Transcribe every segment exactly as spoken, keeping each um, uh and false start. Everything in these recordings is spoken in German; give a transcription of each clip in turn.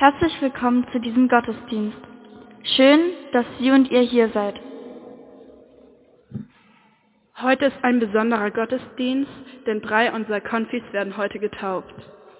Herzlich willkommen zu diesem Gottesdienst. Schön, dass Sie und ihr hier seid. Heute ist ein besonderer Gottesdienst, denn drei unserer Konfis werden heute getauft.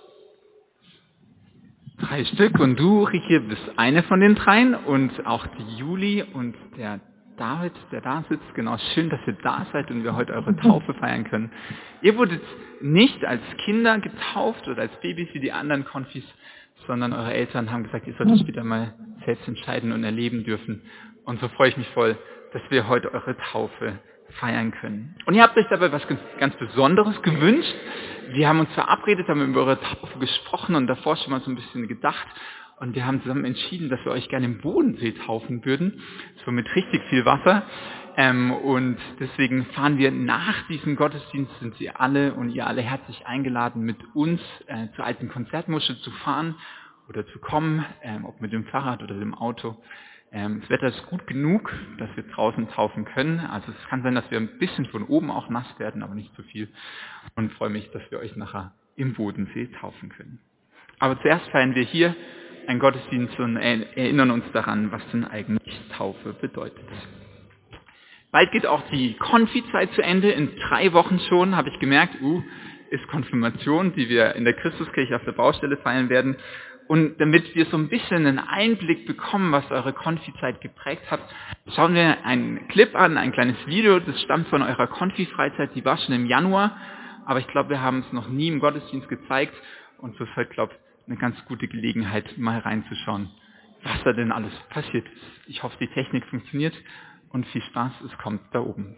Drei Stück und du, Rieke, bist eine von den dreien und auch die Juli und der David, der da sitzt. Genau, schön, dass ihr da seid und wir heute eure Taufe feiern können. Ihr wurdet nicht als Kinder getauft oder als Babys wie die anderen Konfis, sondern eure Eltern haben gesagt, ihr sollt es später mal selbst entscheiden und erleben dürfen. Und so freue ich mich voll, dass wir heute eure Taufe feiern können. Und ihr habt euch dabei was ganz, ganz Besonderes gewünscht. Wir haben uns verabredet, haben über eure Taufe gesprochen und davor schon mal so ein bisschen gedacht. Und wir haben zusammen entschieden, dass wir euch gerne im Bodensee taufen würden. So mit richtig viel Wasser. Ähm, und deswegen fahren wir nach diesem Gottesdienst, sind Sie alle und ihr alle herzlich eingeladen, mit uns äh, zur alten Konzertmuschel zu fahren oder zu kommen, ähm, ob mit dem Fahrrad oder dem Auto. Ähm, das Wetter ist gut genug, dass wir draußen taufen können. Also es kann sein, dass wir ein bisschen von oben auch nass werden, aber nicht zu viel. Und freue mich, dass wir euch nachher im Bodensee taufen können. Aber zuerst feiern wir hier einen Gottesdienst und erinnern uns daran, was denn eigentlich Taufe bedeutet. Bald geht auch die Konfi-Zeit zu Ende. In drei Wochen schon, habe ich gemerkt, uh, ist Konfirmation, die wir in der Christuskirche auf der Baustelle feiern werden. Und damit wir so ein bisschen einen Einblick bekommen, was eure Konfi-Zeit geprägt hat, schauen wir einen Clip an, ein kleines Video, das stammt von eurer Konfi-Freizeit, die war schon im Januar, aber ich glaube, wir haben es noch nie im Gottesdienst gezeigt und so ist heute, glaube ich, eine ganz gute Gelegenheit, mal reinzuschauen, was da denn alles passiert ist. Ich hoffe, die Technik funktioniert und viel Spaß, es kommt da oben.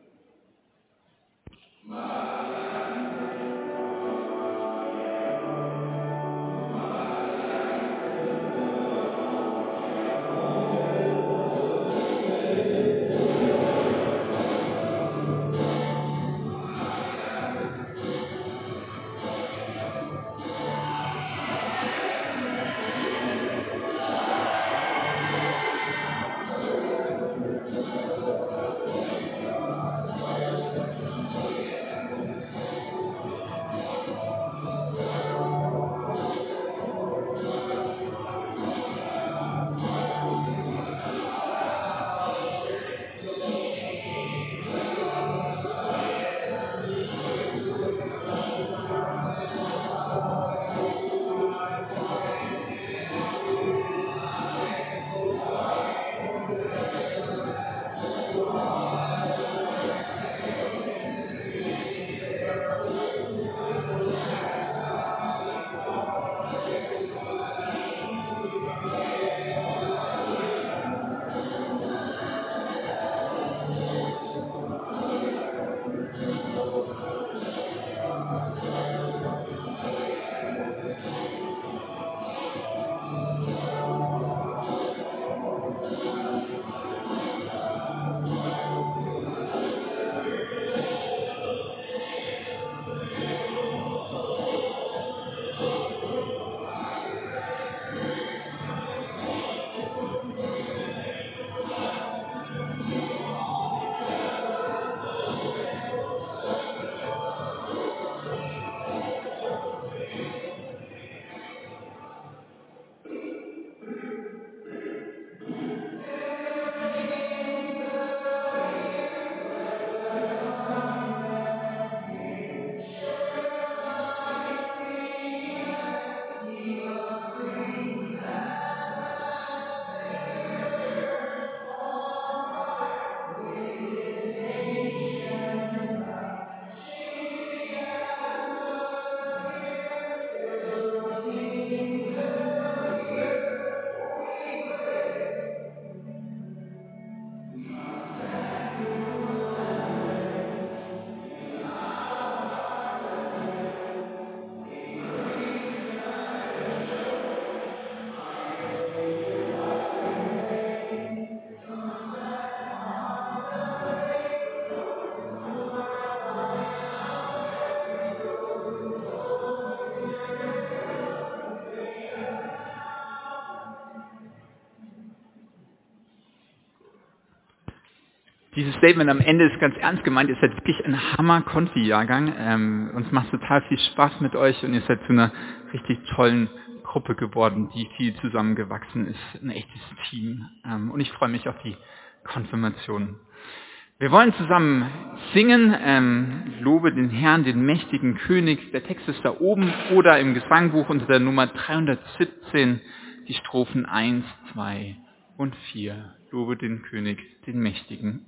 Dieses Statement am Ende ist ganz ernst gemeint, ihr seid wirklich ein Hammer-Konfi-Jahrgang. Ähm, uns macht total viel Spaß mit euch und ihr seid zu einer richtig tollen Gruppe geworden, die viel zusammengewachsen ist, ein echtes Team. Ähm, und ich freue mich auf die Konfirmation. Wir wollen zusammen singen, ähm, Lobe den Herrn, den mächtigen König. Der Text ist da oben oder im Gesangbuch unter der Nummer dreihundertsiebzehn, die Strophen eins, zwei und vier. Lobe den König, den mächtigen.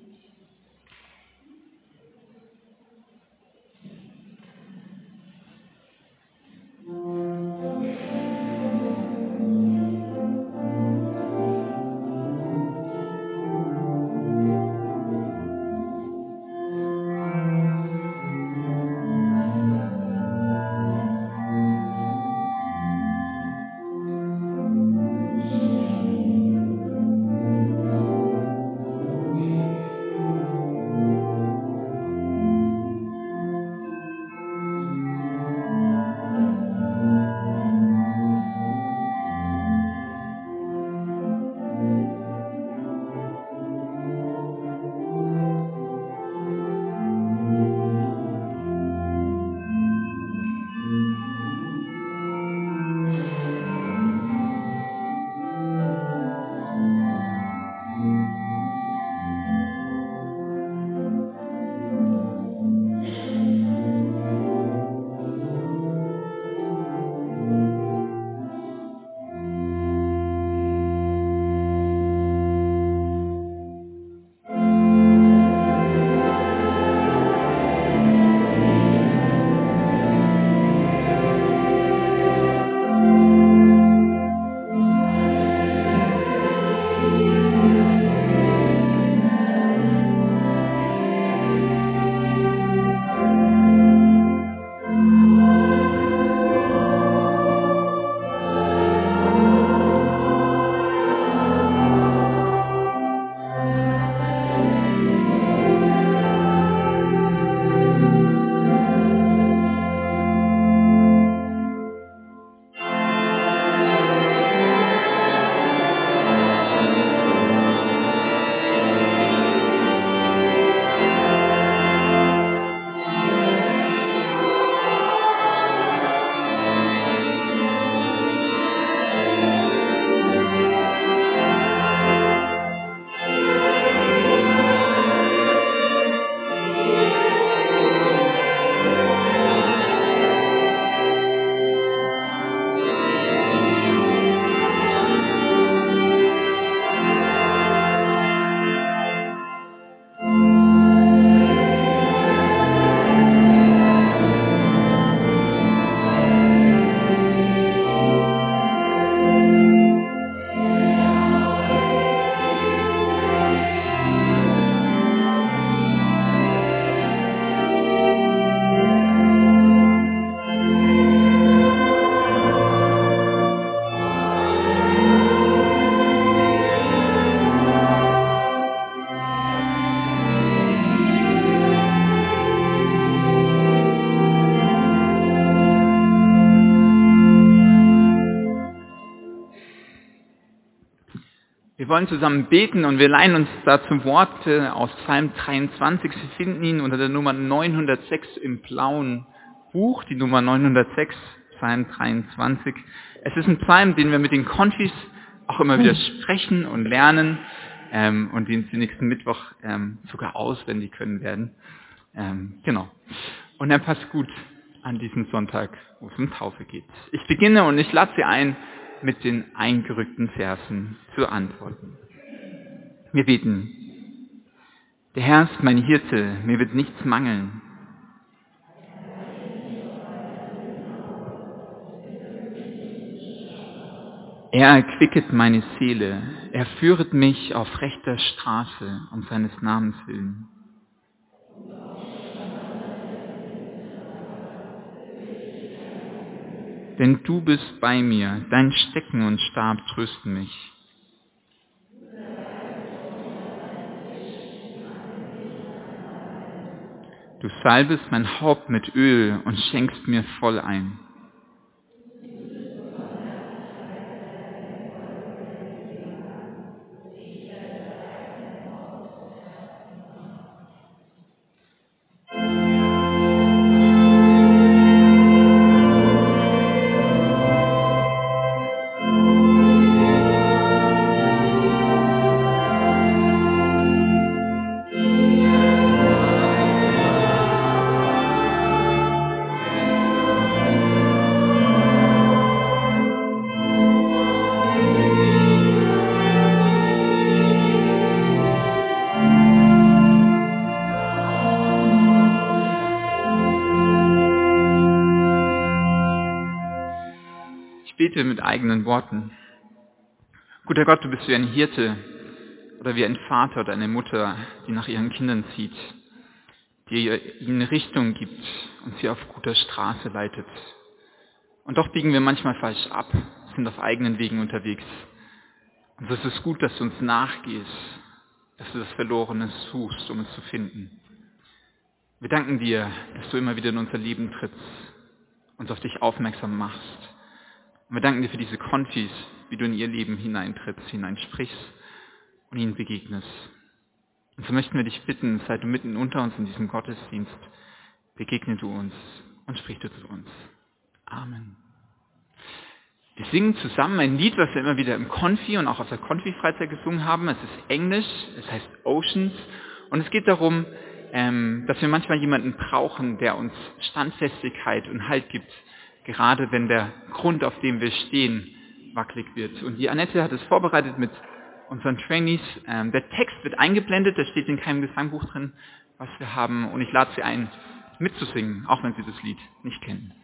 Wir wollen zusammen beten und wir leihen uns dazu Worte aus Psalm dreiundzwanzig. Sie finden ihn unter der Nummer neunhundertsechs im blauen Buch, die Nummer neunhundertsechs, Psalm dreiundzwanzig. Es ist ein Psalm, den wir mit den Konfis auch immer wieder sprechen und lernen ähm, und den sie nächsten Mittwoch ähm, sogar auswendig können werden. Ähm, genau. Und er passt gut an diesen Sonntag, wo es um Taufe geht. Ich beginne und ich lade Sie ein, mit den eingerückten Versen zu antworten. Wir beten. Der Herr ist mein Hirte, mir wird nichts mangeln. Er erquicket meine Seele, er führet mich auf rechter Straße um seines Namens willen. Denn du bist bei mir, dein Stecken und Stab trösten mich. Du salbest mein Haupt mit Öl und schenkst mir voll ein. bete mit eigenen Worten. Guter Gott, du bist wie ein Hirte oder wie ein Vater oder eine Mutter, die nach ihren Kindern zieht, die ihnen Richtung gibt und sie auf guter Straße leitet. Und doch biegen wir manchmal falsch ab, sind auf eigenen Wegen unterwegs. Und so ist es gut, dass du uns nachgehst, dass du das Verlorene suchst, um es zu finden. Wir danken dir, dass du immer wieder in unser Leben trittst, uns auf dich aufmerksam machst. Und wir danken dir für diese Konfis, wie du in ihr Leben hineintrittst, hineinsprichst und ihnen begegnest. Und so möchten wir dich bitten, sei du mitten unter uns in diesem Gottesdienst, begegne du uns und sprich du zu uns. Amen. Wir singen zusammen ein Lied, was wir immer wieder im Konfi und auch auf der Konfi-Freizeit gesungen haben. Es ist Englisch, es heißt Oceans und es geht darum, ähm, dass wir manchmal jemanden brauchen, der uns Standfestigkeit und Halt gibt, gerade wenn der Grund, auf dem wir stehen, wackelig wird. Und die Annette hat es vorbereitet mit unseren Trainees. Ähm, der Text wird eingeblendet, der steht in keinem Gesangbuch drin, was wir haben. Und ich lade sie ein, mitzusingen, auch wenn sie das Lied nicht kennen.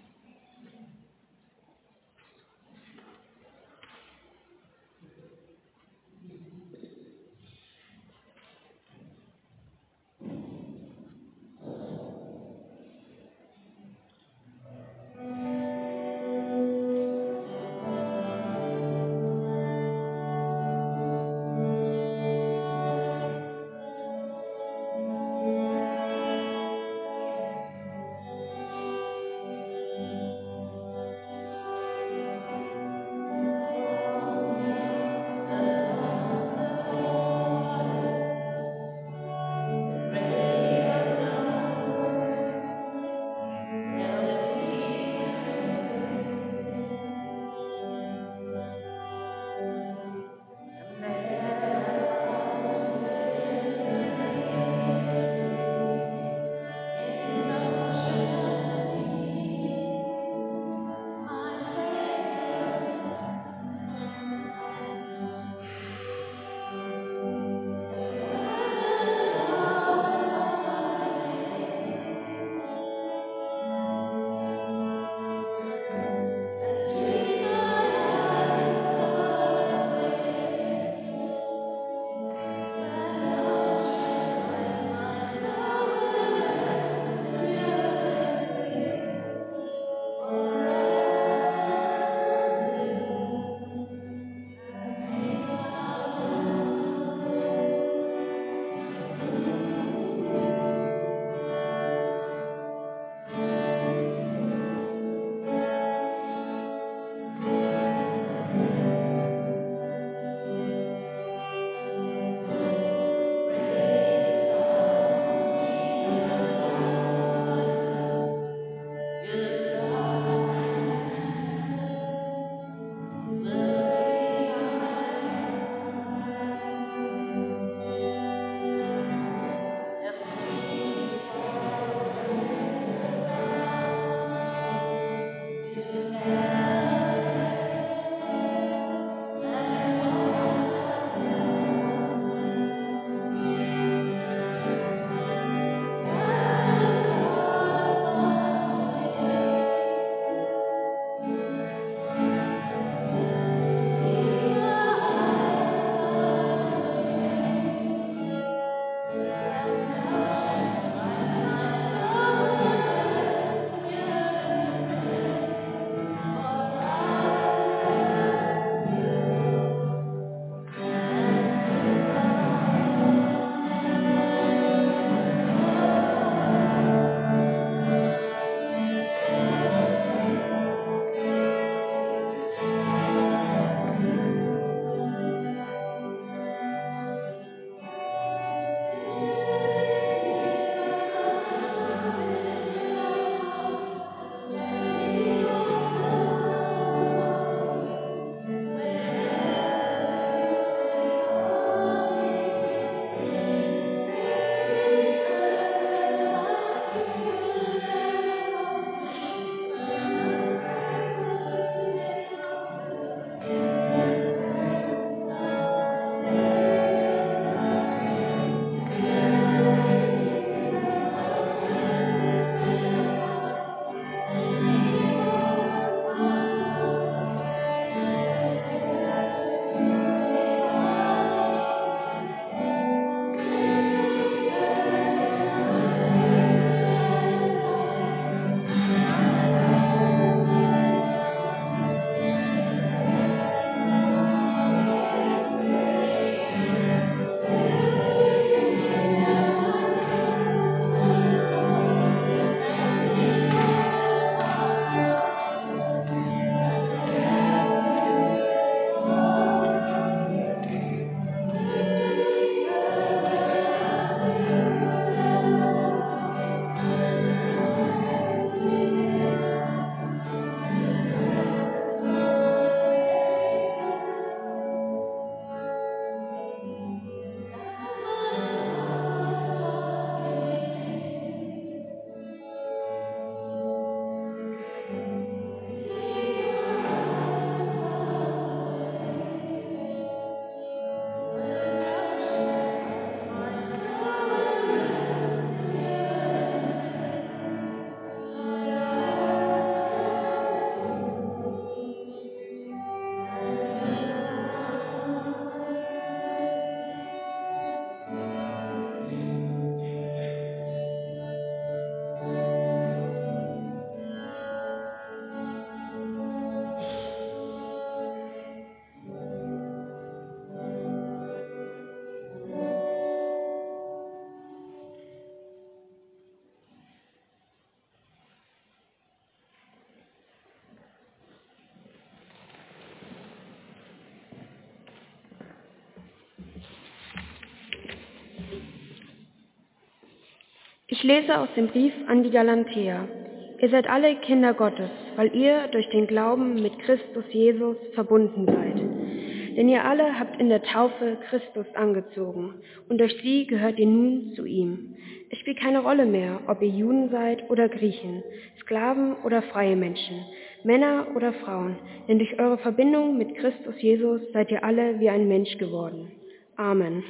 Ich lese aus dem Brief an die Galatäer. Ihr seid alle Kinder Gottes, weil ihr durch den Glauben mit Christus Jesus verbunden seid. Denn ihr alle habt in der Taufe Christus angezogen und durch sie gehört ihr nun zu ihm. Es spielt keine Rolle mehr, ob ihr Juden seid oder Griechen, Sklaven oder freie Menschen, Männer oder Frauen, denn durch eure Verbindung mit Christus Jesus seid ihr alle wie ein Mensch geworden. Amen.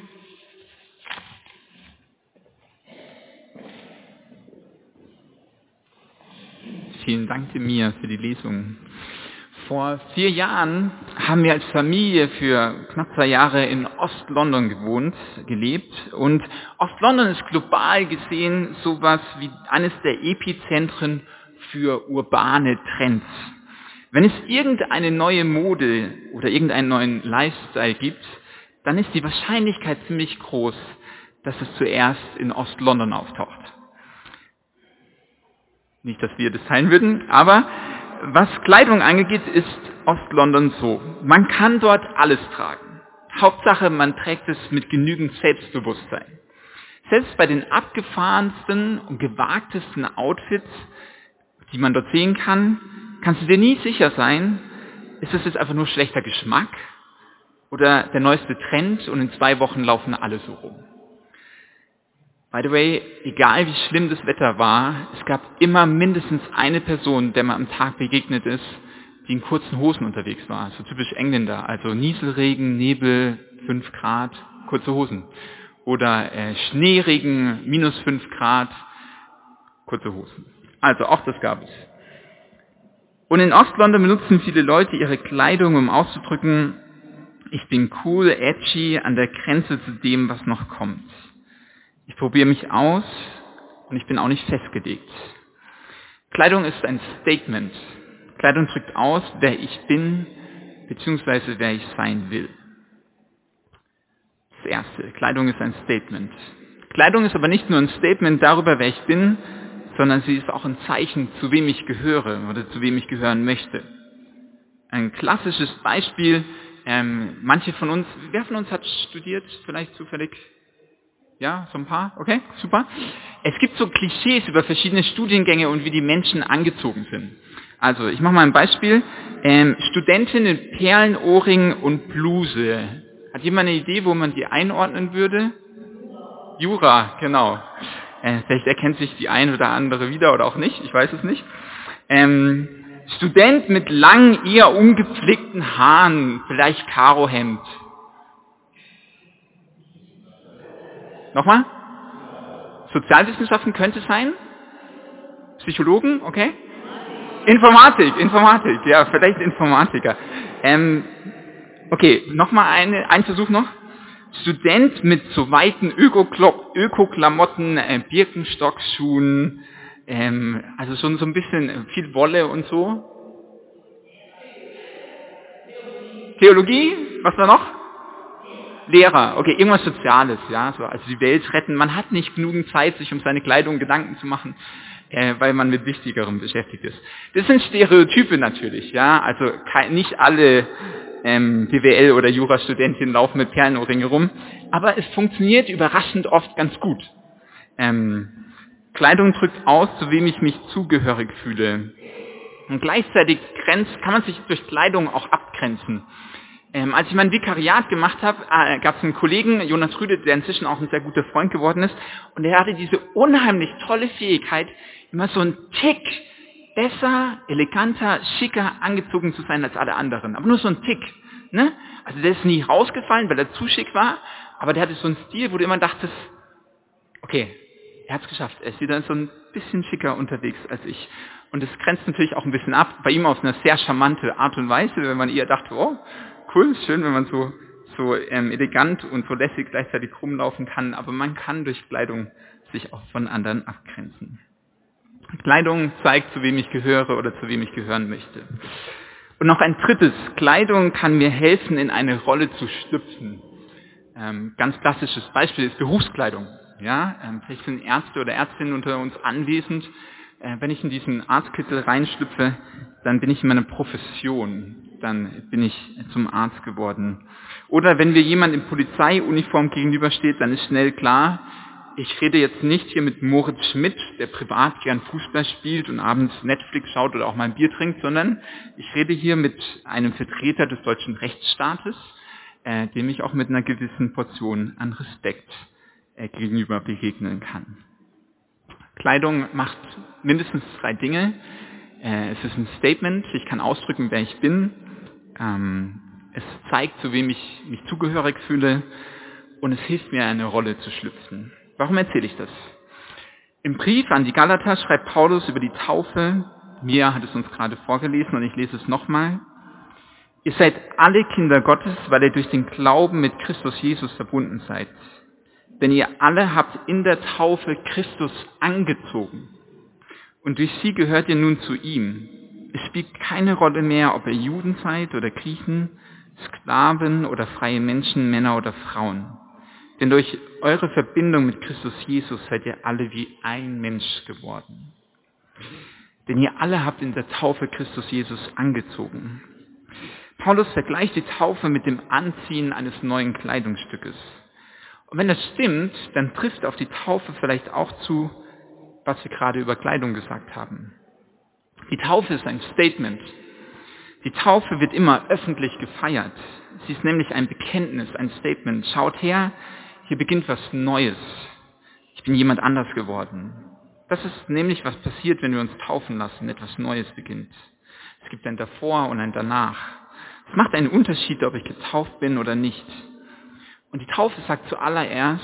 Vielen Dank dir, Mia, für die Lesung. Vor vier Jahren haben wir als Familie für knapp zwei Jahre in Ost-London gewohnt, gelebt. Und Ost-London ist global gesehen sowas wie eines der Epizentren für urbane Trends. Wenn es irgendeine neue Mode oder irgendeinen neuen Lifestyle gibt, dann ist die Wahrscheinlichkeit ziemlich groß, dass es zuerst in Ost-London auftaucht. Nicht, dass wir das teilen würden, aber was Kleidung angeht, ist Ost-London so. Man kann dort alles tragen. Hauptsache, man trägt es mit genügend Selbstbewusstsein. Selbst bei den abgefahrensten und gewagtesten Outfits, die man dort sehen kann, kannst du dir nie sicher sein, ist das jetzt einfach nur schlechter Geschmack oder der neueste Trend und in zwei Wochen laufen alle so rum. By the way, egal wie schlimm das Wetter war, es gab immer mindestens eine Person, der man am Tag begegnet ist, die in kurzen Hosen unterwegs war. So typisch Engländer, also Nieselregen, Nebel, fünf Grad, kurze Hosen. Oder äh, Schneeregen, minus fünf Grad, kurze Hosen. Also auch das gab es. Und in Ost-London benutzen viele Leute ihre Kleidung, um auszudrücken, ich bin cool, edgy, an der Grenze zu dem, was noch kommt. Ich probiere mich aus und ich bin auch nicht festgelegt. Kleidung ist ein Statement. Kleidung drückt aus, wer ich bin, beziehungsweise wer ich sein will. Das Erste, Kleidung ist ein Statement. Kleidung ist aber nicht nur ein Statement darüber, wer ich bin, sondern sie ist auch ein Zeichen, zu wem ich gehöre oder zu wem ich gehören möchte. Ein klassisches Beispiel, ähm, manche von uns, wer von uns hat studiert, vielleicht zufällig? Ja, so ein paar? Okay, super. Es gibt so Klischees über verschiedene Studiengänge und wie die Menschen angezogen sind. Also, ich mache mal ein Beispiel. Ähm, Studentin in Perlenohrringen und Bluse. Hat jemand eine Idee, wo man die einordnen würde? Jura, genau. Äh, vielleicht erkennt sich die ein oder andere wieder oder auch nicht, ich weiß es nicht. Ähm, Student mit langen, eher ungepflegten Haaren, vielleicht Karohemd. Nochmal? Sozialwissenschaften könnte es sein? Psychologen, okay? Informatik, Informatik, ja, vielleicht Informatiker. Ähm, okay, nochmal eine, ein Versuch noch. Student mit so weiten Öko-Klo- Öko-Klamotten, äh, Birkenstock-Schuhen, ähm, also schon so ein bisschen viel Wolle und so. Theologie, was war noch? Lehrer, okay, irgendwas Soziales, ja, so, also die Welt retten. Man hat nicht genügend Zeit, sich um seine Kleidung Gedanken zu machen, äh, weil man mit Wichtigerem beschäftigt ist. Das sind Stereotype natürlich, ja, also kein, nicht alle ähm, B W L- oder Jurastudentinnen laufen mit Perlenohrringe rum, aber es funktioniert überraschend oft ganz gut. Ähm, Kleidung drückt aus, zu wem ich mich zugehörig fühle. Und gleichzeitig grenzt, kann man sich durch Kleidung auch abgrenzen. Ähm, als ich mein Vikariat gemacht habe, äh, gab es einen Kollegen, Jonas Rüde, der inzwischen auch ein sehr guter Freund geworden ist, und der hatte diese unheimlich tolle Fähigkeit, immer so ein Tick besser, eleganter, schicker angezogen zu sein als alle anderen. Aber nur so ein Tick. Ne? Also der ist nie rausgefallen, weil er zu schick war, aber der hatte so einen Stil, wo du immer dachtest, okay, er hat es geschafft, er ist wieder so ein bisschen schicker unterwegs als ich. Und das grenzt natürlich auch ein bisschen ab, bei ihm auf eine sehr charmante Art und Weise, wenn man eher dachte, oh, cool, schön, wenn man so, so ähm, elegant und so lässig gleichzeitig rumlaufen kann, aber man kann durch Kleidung sich auch von anderen abgrenzen. Kleidung zeigt, zu wem ich gehöre oder zu wem ich gehören möchte. Und noch ein drittes, Kleidung kann mir helfen, in eine Rolle zu schlüpfen. Ähm, ganz klassisches Beispiel ist Berufskleidung. Ja, ähm, vielleicht sind Ärzte oder Ärztinnen unter uns anwesend. Äh, wenn ich in diesen Arztkittel reinschlüpfe, dann bin ich in meiner Profession. Dann bin ich zum Arzt geworden. Oder wenn mir jemand in Polizeiuniform gegenübersteht, dann ist schnell klar, ich rede jetzt nicht hier mit Moritz Schmidt, der privat gern Fußball spielt und abends Netflix schaut oder auch mal ein Bier trinkt, sondern ich rede hier mit einem Vertreter des deutschen Rechtsstaates, äh, dem ich auch mit einer gewissen Portion an Respekt äh, gegenüber begegnen kann. Kleidung macht mindestens drei Dinge. Äh, es ist ein Statement, ich kann ausdrücken, wer ich bin. Ähm, es zeigt, zu wem ich mich zugehörig fühle. Und es hilft mir, eine Rolle zu schlüpfen. Warum erzähle ich das? Im Brief an die Galater schreibt Paulus über die Taufe. Mia hat es uns gerade vorgelesen und ich lese es nochmal. Ihr seid alle Kinder Gottes, weil ihr durch den Glauben mit Christus Jesus verbunden seid. Denn ihr alle habt in der Taufe Christus angezogen. Und durch sie gehört ihr nun zu ihm. Es spielt keine Rolle mehr, ob ihr Juden seid oder Griechen, Sklaven oder freie Menschen, Männer oder Frauen. Denn durch eure Verbindung mit Christus Jesus seid ihr alle wie ein Mensch geworden. Denn ihr alle habt in der Taufe Christus Jesus angezogen. Paulus vergleicht die Taufe mit dem Anziehen eines neuen Kleidungsstückes. Und wenn das stimmt, dann trifft auf die Taufe vielleicht auch zu, was wir gerade über Kleidung gesagt haben. Die Taufe ist ein Statement. Die Taufe wird immer öffentlich gefeiert. Sie ist nämlich ein Bekenntnis, ein Statement. Schaut her, hier beginnt was Neues. Ich bin jemand anders geworden. Das ist nämlich, was passiert, wenn wir uns taufen lassen. Etwas Neues beginnt. Es gibt ein Davor und ein Danach. Es macht einen Unterschied, ob ich getauft bin oder nicht. Und die Taufe sagt zuallererst,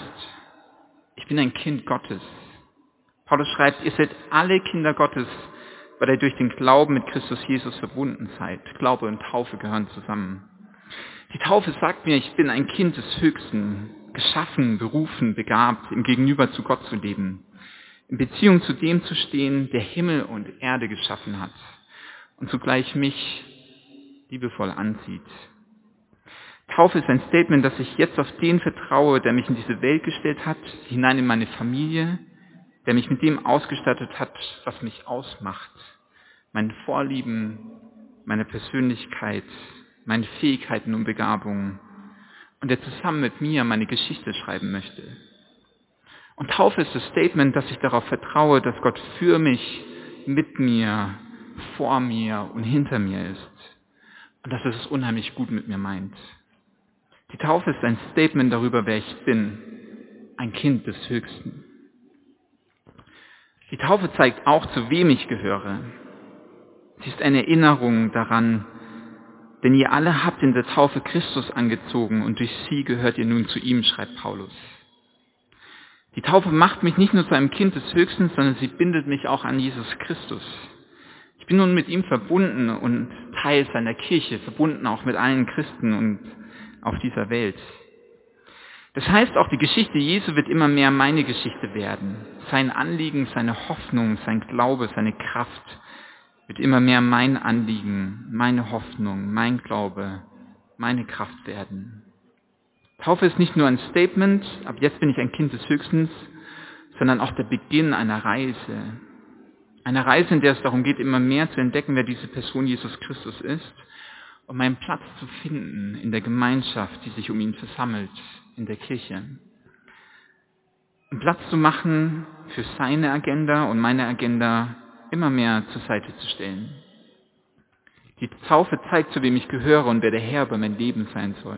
ich bin ein Kind Gottes. Paulus schreibt, ihr seid alle Kinder Gottes, weil ihr durch den Glauben mit Christus Jesus verbunden seid. Glaube und Taufe gehören zusammen. Die Taufe sagt mir, ich bin ein Kind des Höchsten, geschaffen, berufen, begabt, im Gegenüber zu Gott zu leben, in Beziehung zu dem zu stehen, der Himmel und Erde geschaffen hat und zugleich mich liebevoll ansieht. Taufe ist ein Statement, dass ich jetzt auf den vertraue, der mich in diese Welt gestellt hat, hinein in meine Familie, der mich mit dem ausgestattet hat, was mich ausmacht, meinen Vorlieben, meine Persönlichkeit, meine Fähigkeiten und Begabungen und der zusammen mit mir meine Geschichte schreiben möchte. Und Taufe ist das Statement, dass ich darauf vertraue, dass Gott für mich, mit mir, vor mir und hinter mir ist und dass er es unheimlich gut mit mir meint. Die Taufe ist ein Statement darüber, wer ich bin, ein Kind des Höchsten. Die Taufe zeigt auch, zu wem ich gehöre. Sie ist eine Erinnerung daran, denn ihr alle habt in der Taufe Christus angezogen und durch sie gehört ihr nun zu ihm, schreibt Paulus. Die Taufe macht mich nicht nur zu einem Kind des Höchsten, sondern sie bindet mich auch an Jesus Christus. Ich bin nun mit ihm verbunden und Teil seiner Kirche, verbunden auch mit allen Christen und auf dieser Welt. Das heißt, auch die Geschichte Jesu wird immer mehr meine Geschichte werden. Sein Anliegen, seine Hoffnung, sein Glaube, seine Kraft wird immer mehr mein Anliegen, meine Hoffnung, mein Glaube, meine Kraft werden. Taufe ist nicht nur ein Statement, ab jetzt bin ich ein Kind des Höchsten, sondern auch der Beginn einer Reise. Eine Reise, in der es darum geht, immer mehr zu entdecken, wer diese Person Jesus Christus ist und meinen Platz zu finden in der Gemeinschaft, die sich um ihn versammelt, in der Kirche. Und Platz zu machen für seine Agenda und meine Agenda immer mehr zur Seite zu stellen. Die Taufe zeigt, zu wem ich gehöre und wer der Herr über mein Leben sein soll.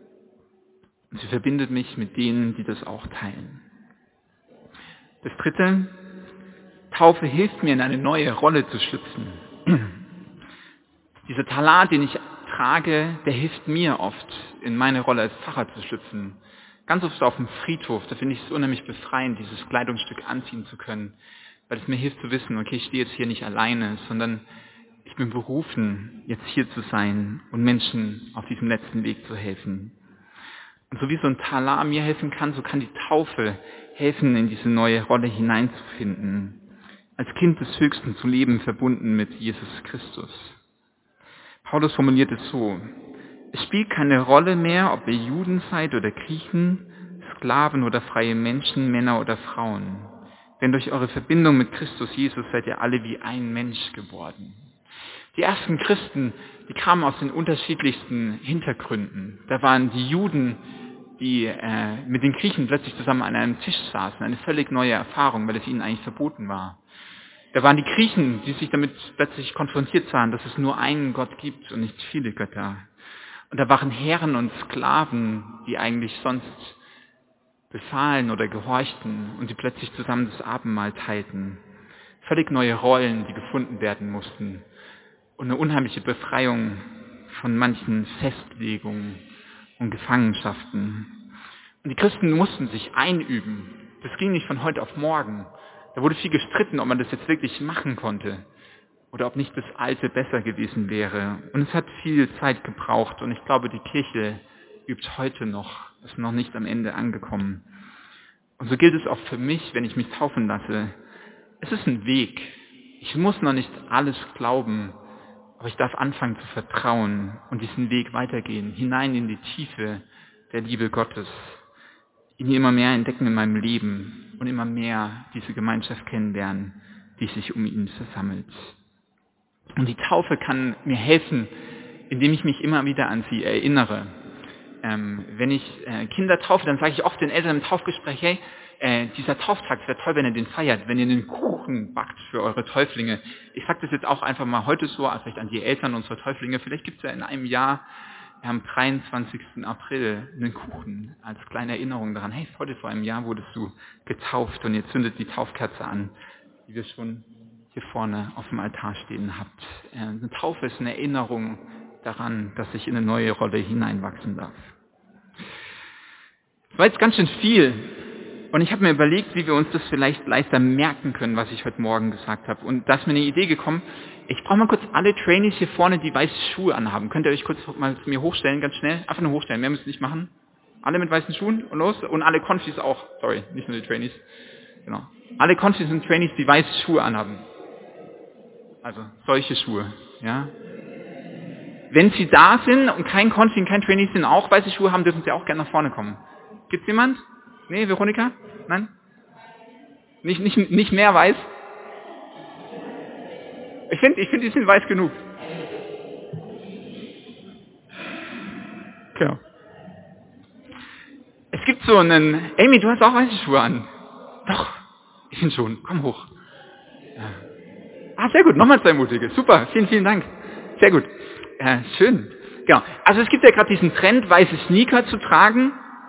Und sie verbindet mich mit denen, die das auch teilen. Das Dritte, Taufe hilft mir, in eine neue Rolle zu schlüpfen. Dieser Talar, den ich trage, der hilft mir oft, in meine Rolle als Pfarrer zu schlüpfen. Ganz oft auf dem Friedhof, da finde ich es unheimlich befreiend, dieses Kleidungsstück anziehen zu können, weil es mir hilft zu wissen, okay, ich stehe jetzt hier nicht alleine, sondern ich bin berufen, jetzt hier zu sein und Menschen auf diesem letzten Weg zu helfen. Und so wie so ein Talar mir helfen kann, so kann die Taufe helfen, in diese neue Rolle hineinzufinden. Als Kind des Höchsten zu leben, verbunden mit Jesus Christus. Paulus formuliert es so: Es spielt keine Rolle mehr, ob ihr Juden seid oder Griechen, Sklaven oder freie Menschen, Männer oder Frauen. Denn durch eure Verbindung mit Christus Jesus seid ihr alle wie ein Mensch geworden. Die ersten Christen, die kamen aus den unterschiedlichsten Hintergründen. Da waren die Juden, die äh, mit den Griechen plötzlich zusammen an einem Tisch saßen. Eine völlig neue Erfahrung, weil es ihnen eigentlich verboten war. Da waren die Griechen, die sich damit plötzlich konfrontiert sahen, dass es nur einen Gott gibt und nicht viele Götter. Und da waren Herren und Sklaven, die eigentlich sonst befahlen oder gehorchten und die plötzlich zusammen das Abendmahl teilten. Völlig neue Rollen, die gefunden werden mussten. Und eine unheimliche Befreiung von manchen Festlegungen und Gefangenschaften. Und die Christen mussten sich einüben. Das ging nicht von heute auf morgen. Da wurde viel gestritten, ob man das jetzt wirklich machen konnte oder ob nicht das Alte besser gewesen wäre. Und es hat viel Zeit gebraucht und ich glaube, die Kirche übt heute noch, ist noch nicht am Ende angekommen. Und so gilt es auch für mich, wenn ich mich taufen lasse. Es ist ein Weg. Ich muss noch nicht alles glauben, aber ich darf anfangen zu vertrauen und diesen Weg weitergehen, hinein in die Tiefe der Liebe Gottes, ihn immer mehr entdecken in meinem Leben und immer mehr diese Gemeinschaft kennenlernen, die sich um ihn versammelt. Und die Taufe kann mir helfen, indem ich mich immer wieder an sie erinnere. Ähm, wenn ich äh, Kinder taufe, dann sage ich oft den Eltern im Taufgespräch, hey, äh, dieser Tauftag, es wäre toll, wenn ihr den feiert, wenn ihr einen Kuchen backt für eure Täuflinge. Ich sage das jetzt auch einfach mal heute so, also vielleicht an die Eltern unserer Täuflinge, vielleicht gibt es ja in einem Jahr am dreiundzwanzigsten April einen Kuchen als kleine Erinnerung daran, hey, heute vor einem Jahr wurdest du getauft und ihr zündet die Taufkerze an, die wir schon hier vorne auf dem Altar stehen habt. Äh, eine Taufe ist eine Erinnerung daran, dass ich in eine neue Rolle hineinwachsen darf. Das war jetzt ganz schön viel und ich habe mir überlegt, wie wir uns das vielleicht leichter merken können, was ich heute Morgen gesagt habe. Und da ist mir eine Idee gekommen, ich brauche mal kurz alle Trainees hier vorne, die weiße Schuhe anhaben. Könnt ihr euch kurz mal zu mir hochstellen, ganz schnell? Einfach nur hochstellen, mehr müsst ihr nicht machen. Alle mit weißen Schuhen und los. Und alle Konfis auch, sorry, nicht nur die Trainees. Genau. Alle Konfis und Trainees, die weiße Schuhe anhaben. Also solche Schuhe, ja. Wenn sie da sind und kein Konfi und kein Trainee sind, auch weiße Schuhe haben, dürfen sie auch gerne nach vorne kommen. Gibt's jemand? Nee, Veronika? Nein? Nicht, nicht, nicht mehr weiß? Ich finde, ich finde, die sind weiß genug. Genau. Es gibt so einen, Amy, du hast auch weiße Schuhe an. Doch, ich finde schon, komm hoch. Ja. Ah, sehr gut, nochmal zwei Mutige. Super, vielen, vielen Dank. Sehr gut. Ja, schön. Genau. Also es gibt ja gerade diesen Trend, weiße Sneaker zu tragen.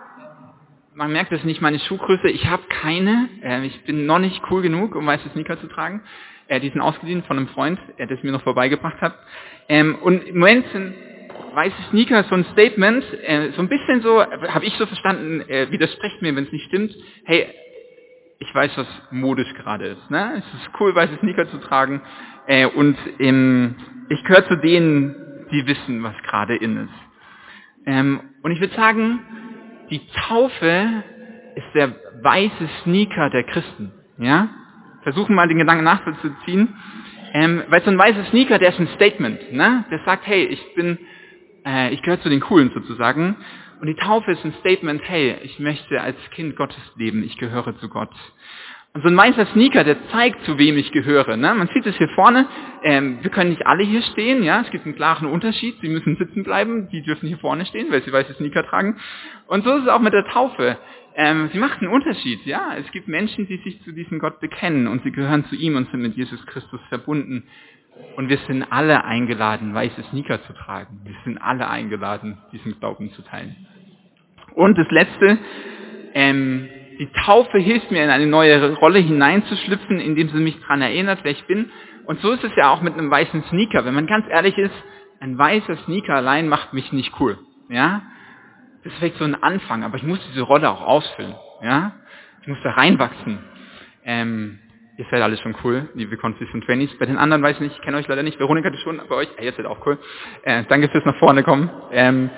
Man merkt, das ist nicht meine Schuhgröße. Ich habe keine. Äh, ich bin noch nicht cool genug, um weiße Sneaker zu tragen. Äh, die sind ausgeliehen von einem Freund, der das mir noch vorbeigebracht hat. Ähm, und im Moment sind weiße Sneaker so ein Statement, äh, so ein bisschen so, habe ich so verstanden, äh, widersprecht mir, wenn es nicht stimmt. Hey, ich weiß, was modisch gerade ist. Ne? Es ist cool, weiße Sneaker zu tragen. Äh, und ähm, ich gehöre zu denen, die wissen, was gerade in ist. Ähm, und ich würde sagen, die Taufe ist der weiße Sneaker der Christen. Ja? Versuchen mal den Gedanken nachzuziehen. Ähm, weil so ein weißer Sneaker, der ist ein Statement. Ne? Der sagt, hey, ich bin, äh, ich gehöre zu den Coolen sozusagen. Und die Taufe ist ein Statement, hey, ich möchte als Kind Gottes leben, ich gehöre zu Gott. Und so ein weißer Sneaker, der zeigt, zu wem ich gehöre. Ne? Man sieht es hier vorne, ähm, wir können nicht alle hier stehen, ja, es gibt einen klaren Unterschied, sie müssen sitzen bleiben, die dürfen hier vorne stehen, weil sie weiße Sneaker tragen. Und so ist es auch mit der Taufe. Ähm, sie macht einen Unterschied, ja. Es gibt Menschen, die sich zu diesem Gott bekennen und sie gehören zu ihm und sind mit Jesus Christus verbunden. Und wir sind alle eingeladen, weiße Sneaker zu tragen. Wir sind alle eingeladen, diesen Glauben zu teilen. Und das Letzte, ähm, die Taufe hilft mir, in eine neue Rolle hineinzuschlüpfen, indem sie mich daran erinnert, wer ich bin. Und so ist es ja auch mit einem weißen Sneaker. Wenn man ganz ehrlich ist, ein weißer Sneaker allein macht mich nicht cool. Ja? Das ist vielleicht so ein Anfang, aber ich muss diese Rolle auch ausfüllen. Ja? Ich muss da reinwachsen. Ähm, ihr seid alle schon cool, liebe Konfis und Trainees. Bei den anderen weiß ich nicht, ich kenne euch leider nicht. Veronika hatte schon, bei euch, äh, ihr seid auch cool. Äh, danke fürs nach vorne kommen. Ähm,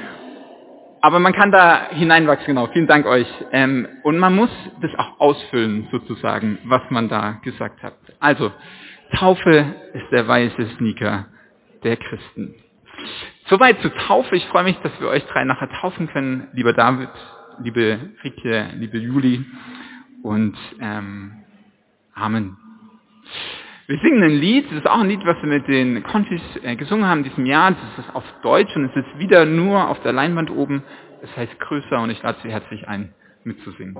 Aber man kann da hineinwachsen, genau. Vielen Dank euch. Ähm, und man muss das auch ausfüllen, sozusagen, was man da gesagt hat. Also, Taufe ist der weiße Sneaker der Christen. Soweit zur Taufe. Ich freue mich, dass wir euch drei nachher taufen können. Lieber David, liebe Rike, liebe Juli und ähm, Amen. Wir singen ein Lied, das ist auch ein Lied, was wir mit den Konfis äh, gesungen haben in diesem Jahr. Das ist auf Deutsch und es ist wieder nur auf der Leinwand oben. Es heißt größer und ich lade Sie herzlich ein, mitzusingen.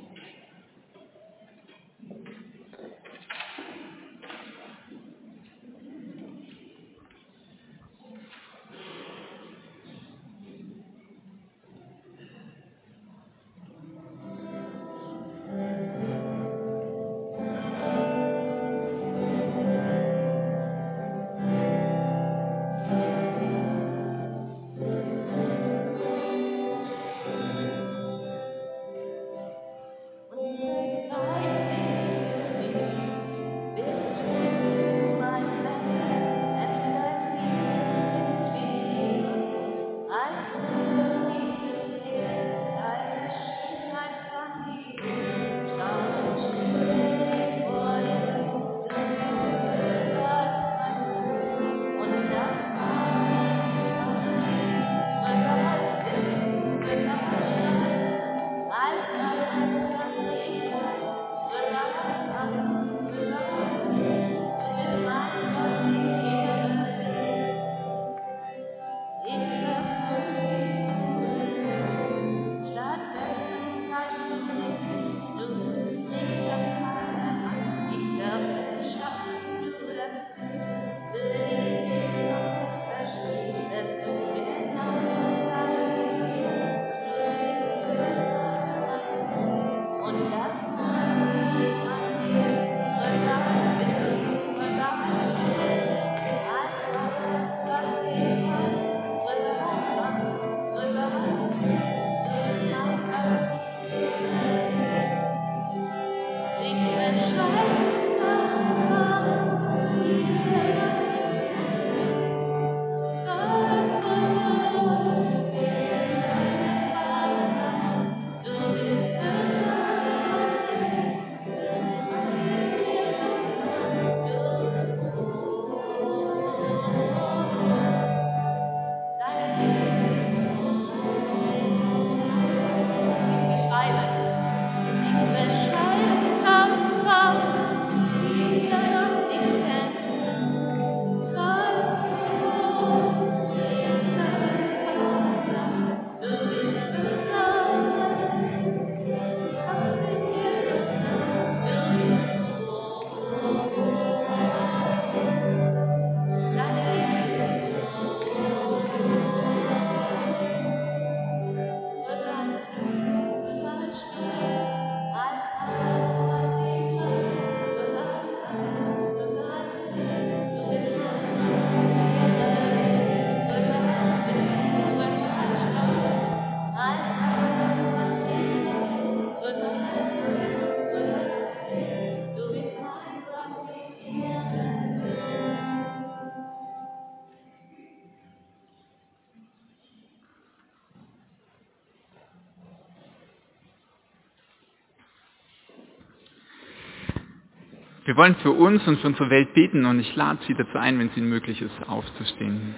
Wir wollen für uns und für unsere Welt beten und ich lade Sie dazu ein, wenn es Ihnen möglich ist, aufzustehen.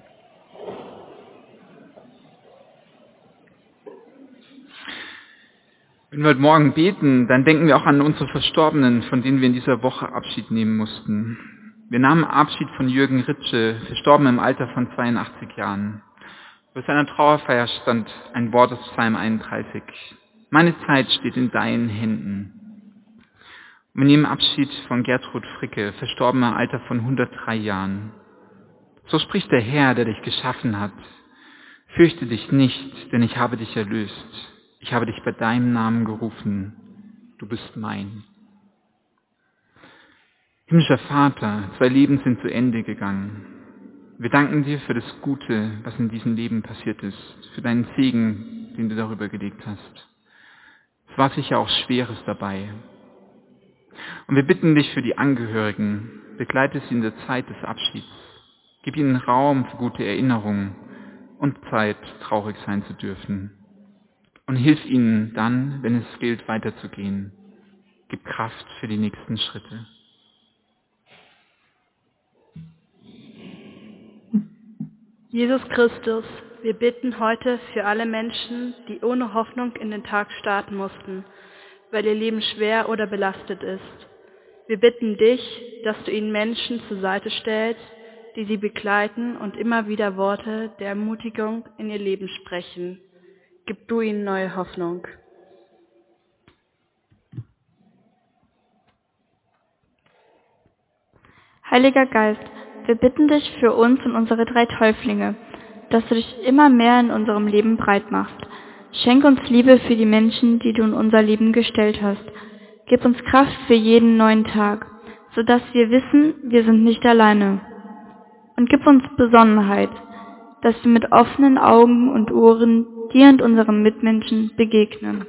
Wenn wir heute Morgen beten, dann denken wir auch an unsere Verstorbenen, von denen wir in dieser Woche Abschied nehmen mussten. Wir nahmen Abschied von Jürgen Ritsche, verstorben im Alter von zweiundachtzig Jahren. Bei seiner Trauerfeier stand ein Wort aus Psalm einunddreißig. Meine Zeit steht in deinen Händen. Wir nehmen Abschied von Gertrud Fricke, verstorben im Alter von hundertdrei Jahren. So spricht der Herr, der dich geschaffen hat. Fürchte dich nicht, denn ich habe dich erlöst. Ich habe dich bei deinem Namen gerufen. Du bist mein. Himmlischer Vater, zwei Leben sind zu Ende gegangen. Wir danken dir für das Gute, was in diesem Leben passiert ist, für deinen Segen, den du darüber gelegt hast. Es war sicher auch Schweres dabei. Und wir bitten dich für die Angehörigen, begleite sie in der Zeit des Abschieds. Gib ihnen Raum für gute Erinnerungen und Zeit, traurig sein zu dürfen. Und hilf ihnen dann, wenn es gilt, weiterzugehen. Gib Kraft für die nächsten Schritte. Jesus Christus, wir bitten heute für alle Menschen, die ohne Hoffnung in den Tag starten mussten, weil ihr Leben schwer oder belastet ist. Wir bitten dich, dass du ihnen Menschen zur Seite stellst, die sie begleiten und immer wieder Worte der Ermutigung in ihr Leben sprechen. Gib du ihnen neue Hoffnung. Heiliger Geist, wir bitten dich für uns und unsere drei Täuflinge, dass du dich immer mehr in unserem Leben breit machst. Schenk uns Liebe für die Menschen, die du in unser Leben gestellt hast. Gib uns Kraft für jeden neuen Tag, sodass wir wissen, wir sind nicht alleine. Und gib uns Besonnenheit, dass wir mit offenen Augen und Ohren dir und unseren Mitmenschen begegnen.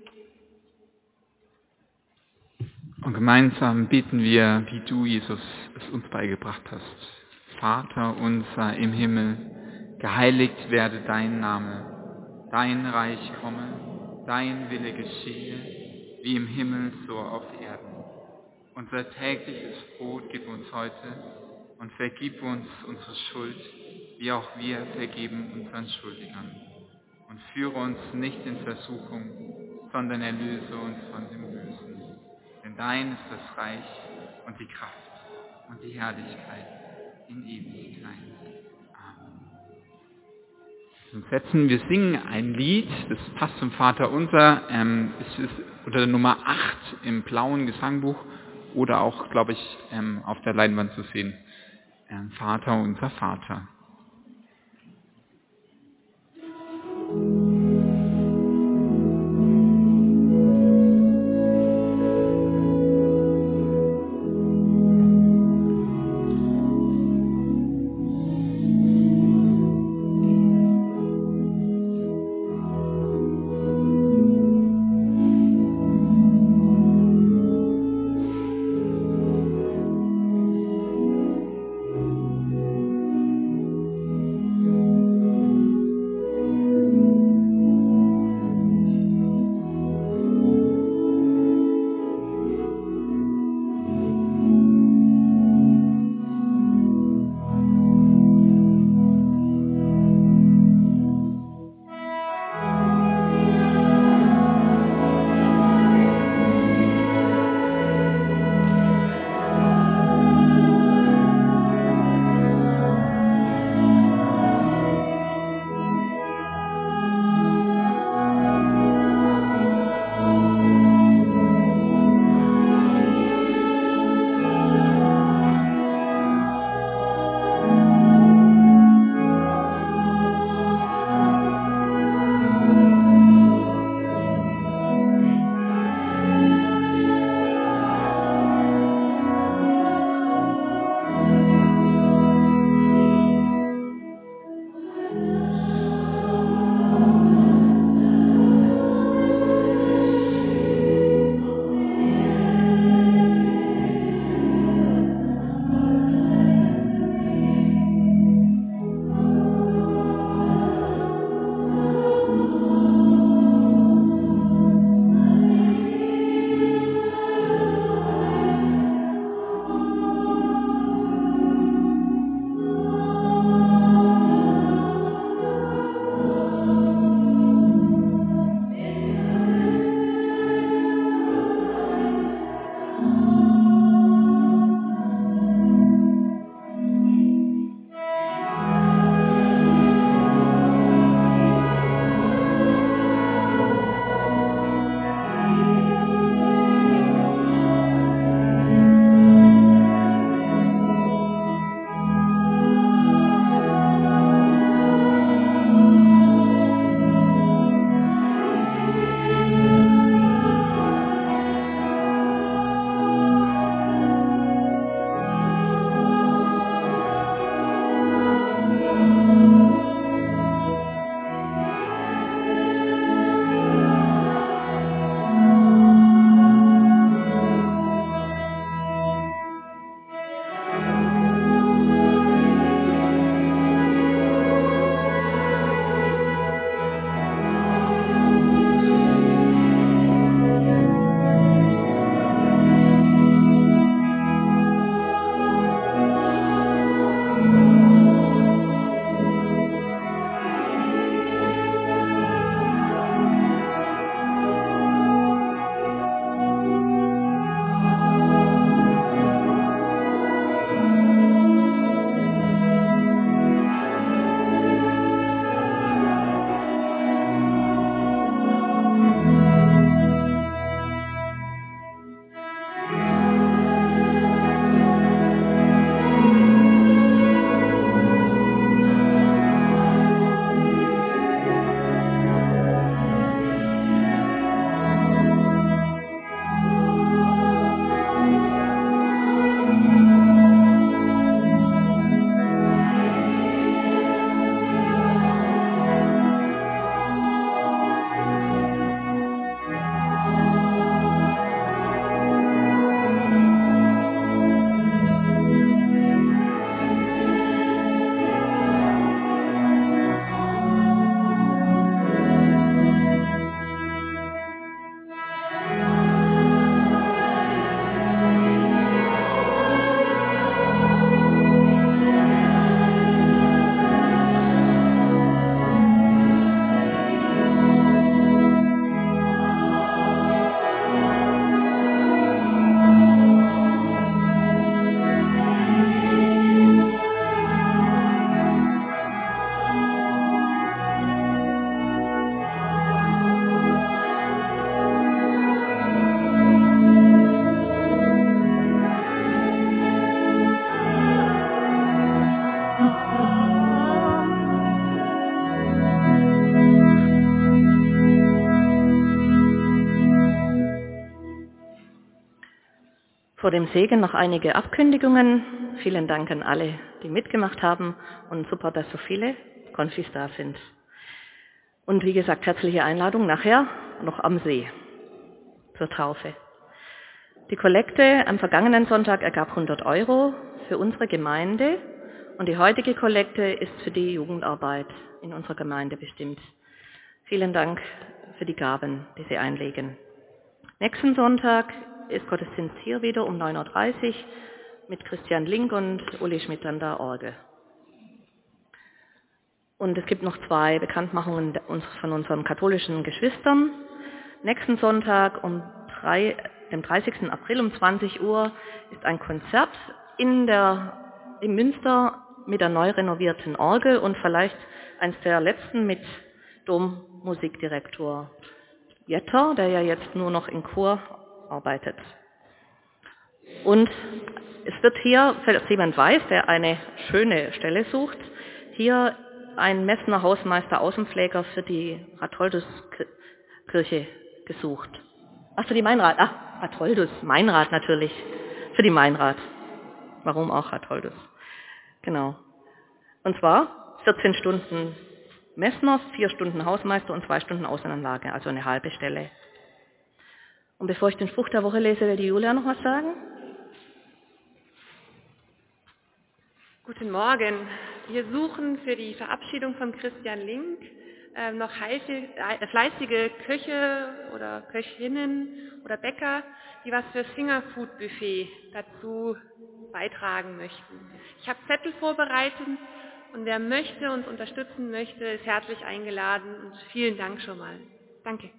Und gemeinsam beten wir, wie du, Jesus, es uns beigebracht hast. Vater unser im Himmel, geheiligt werde dein Name, dein Reich komme, dein Wille geschehe, wie im Himmel so auf Erden. Unser tägliches Brot gib uns heute und vergib uns unsere Schuld, wie auch wir vergeben unseren Schuldigern. Und führe uns nicht in Versuchung, sondern erlöse uns von dem Bösen. Denn dein ist das Reich und die Kraft und die Herrlichkeit in Ewigkeit. Amen. Und setzen, wir singen ein Lied, das passt zum Vater Unser, ähm, es ist unter der Nummer acht im blauen Gesangbuch oder auch, glaube ich, ähm, auf der Leinwand zu sehen. Ähm, Vater Unser Vater. Vor dem Segen noch einige Abkündigungen. Vielen Dank an alle, die mitgemacht haben und super, dass so viele Konfis da sind. Und wie gesagt, herzliche Einladung nachher noch am See zur Taufe. Die Kollekte am vergangenen Sonntag ergab hundert Euro für unsere Gemeinde und die heutige Kollekte ist für die Jugendarbeit in unserer Gemeinde bestimmt. Vielen Dank für die Gaben, die Sie einlegen. Nächsten Sonntag ist Gottesdienst hier wieder um neun Uhr dreißig mit Christian Link und Uli Schmidt an der Orgel. Und es gibt noch zwei Bekanntmachungen von unseren katholischen Geschwistern. Nächsten Sonntag um drei, dem dreißigsten April um zwanzig Uhr ist ein Konzert in der, in Münster mit der neu renovierten Orgel und vielleicht eines der letzten mit Dommusikdirektor Jetter, der ja jetzt nur noch im Chor arbeitet. Und es wird hier, falls jemand weiß, der eine schöne Stelle sucht, hier ein Messner Hausmeister Außenpfleger für die Ratholdus-Kirche gesucht. Ach, für die Mainrad. Ah, Ratholdus, Mainrad natürlich. Für die Mainrad. Warum auch Ratholdus? Genau. Und zwar vierzehn Stunden Messner, vier Stunden Hausmeister und zwei Stunden Außenanlage, also eine halbe Stelle. Und bevor ich den Spruch der Woche lese, will die Julia noch was sagen. Guten Morgen. Wir suchen für die Verabschiedung von Christian Link äh, noch heiße, äh, fleißige Köche oder Köchinnen oder Bäcker, die was fürs Fingerfood-Buffet dazu beitragen möchten. Ich habe Zettel vorbereitet und wer möchte, uns unterstützen möchte, ist herzlich eingeladen und vielen Dank schon mal. Danke.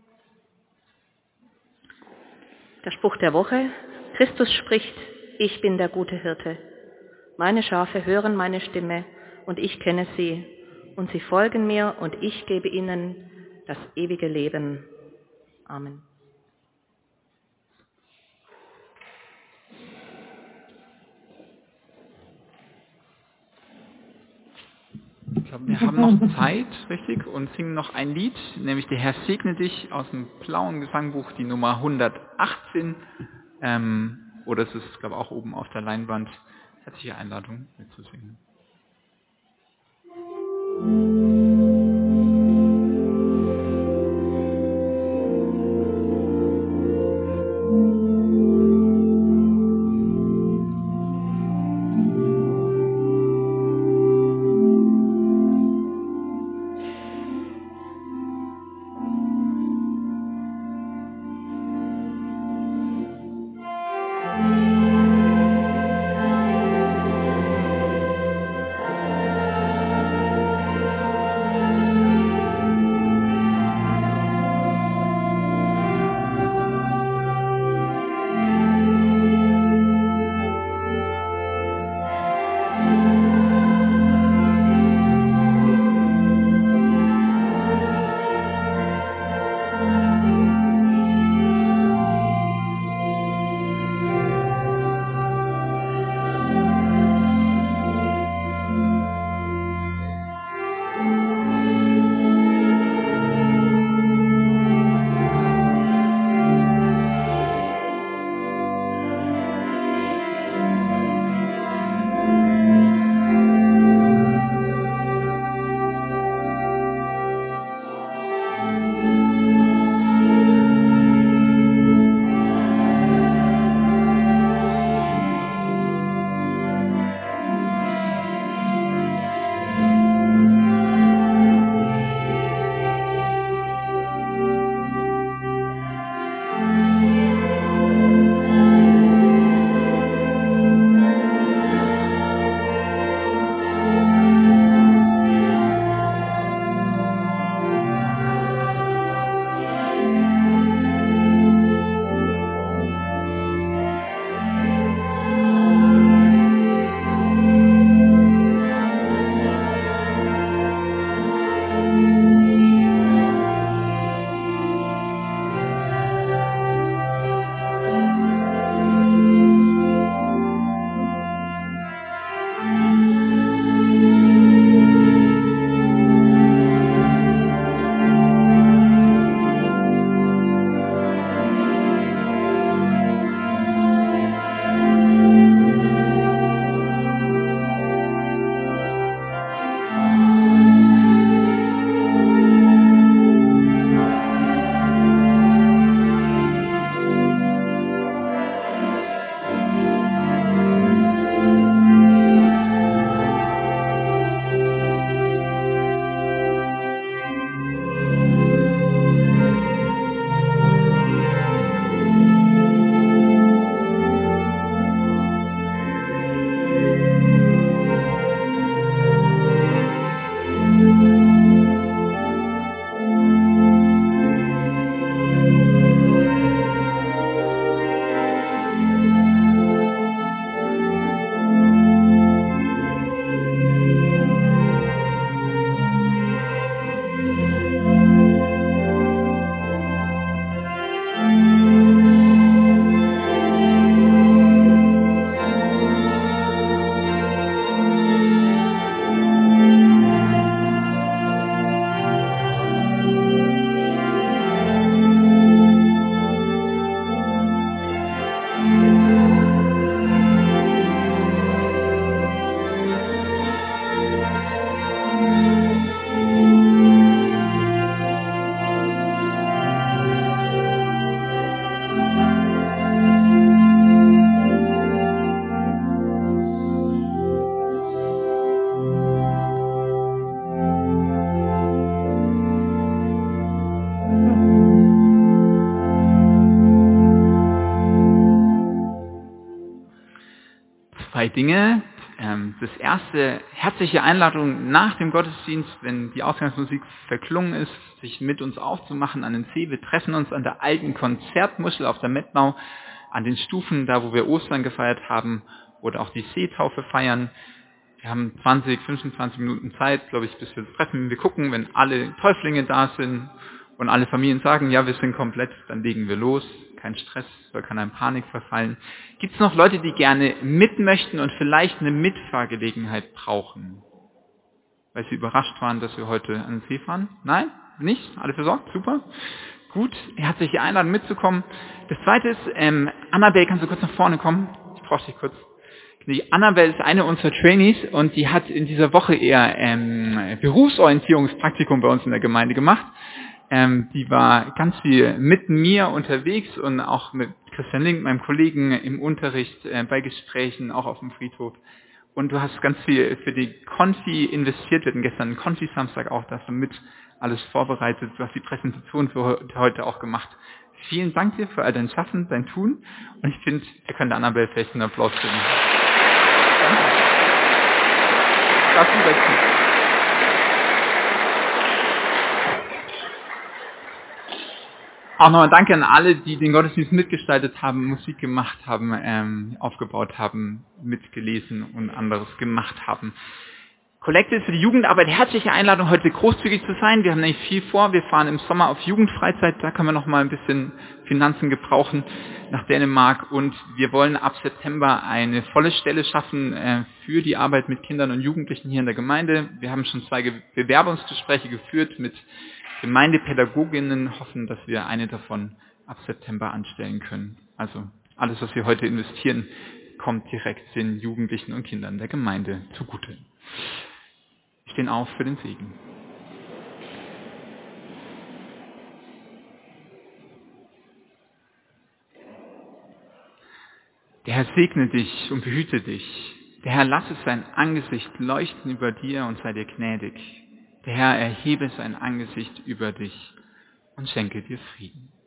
Der Spruch der Woche. Christus spricht, ich bin der gute Hirte. Meine Schafe hören meine Stimme und ich kenne sie und sie folgen mir und ich gebe ihnen das ewige Leben. Amen. Ich glaube, wir haben noch Zeit, richtig, und singen noch ein Lied, nämlich Der Herr segne dich aus dem blauen Gesangbuch, die Nummer hundertachtzehn. Ähm, oder es ist, glaube ich, auch oben auf der Leinwand. Herzliche Einladung, mitzusingen. zwei Dinge. Ähm, das erste, herzliche Einladung nach dem Gottesdienst, wenn die Ausgangsmusik verklungen ist, sich mit uns aufzumachen an den See. Wir treffen uns an der alten Konzertmuschel auf der Mettnau, an den Stufen, da wo wir Ostern gefeiert haben oder auch die Seetaufe feiern. Wir haben zwanzig, fünfundzwanzig Minuten Zeit, glaube ich, bis wir das treffen. Wir gucken, wenn alle Täuflinge da sind und alle Familien sagen, ja, wir sind komplett, dann legen wir los. Kein Stress, soll keiner in Panik verfallen. Gibt es noch Leute, die gerne mit möchten und vielleicht eine Mitfahrgelegenheit brauchen? Weil sie überrascht waren, dass wir heute an den See fahren? Nein? Nicht? Alle versorgt? Super. Gut, herzliche Einladung mitzukommen. Das zweite ist, ähm, Annabelle, kannst du kurz nach vorne kommen? Ich brauche dich kurz. Die Annabelle ist eine unserer Trainees und die hat in dieser Woche eher ähm, Berufsorientierungspraktikum bei uns in der Gemeinde gemacht. Ähm, die war ganz viel mit mir unterwegs und auch mit Christian Link, meinem Kollegen, im Unterricht, äh, bei Gesprächen, auch auf dem Friedhof. Und du hast ganz viel für die Konfi investiert. Wir hatten gestern einen Konfi-Samstag auch, da hast du mit alles vorbereitet. Du hast die Präsentation für heute auch gemacht. Vielen Dank dir für all dein Schaffen, dein Tun. Und ich finde, ihr könnt Annabelle vielleicht einen Applaus geben. Danke. Darf ich wechseln? Auch nochmal danke an alle, die den Gottesdienst mitgestaltet haben, Musik gemacht haben, ähm, aufgebaut haben, mitgelesen und anderes gemacht haben. Kollekte ist für die Jugendarbeit, herzliche Einladung, heute großzügig zu sein. Wir haben nämlich viel vor. Wir fahren im Sommer auf Jugendfreizeit, da können wir noch mal ein bisschen Finanzen gebrauchen nach Dänemark. Und wir wollen ab September eine volle Stelle schaffen äh, für die Arbeit mit Kindern und Jugendlichen hier in der Gemeinde. Wir haben schon zwei Ge- Bewerbungsgespräche geführt mit Gemeindepädagoginnen, hoffen, dass wir eine davon ab September anstellen können. Also alles, was wir heute investieren, kommt direkt den Jugendlichen und Kindern der Gemeinde zugute. Wir stehen auf für den Segen. Der Herr segne dich und behüte dich. Der Herr lasse sein Angesicht leuchten über dir und sei dir gnädig. Der Herr erhebe sein Angesicht über dich und schenke dir Frieden.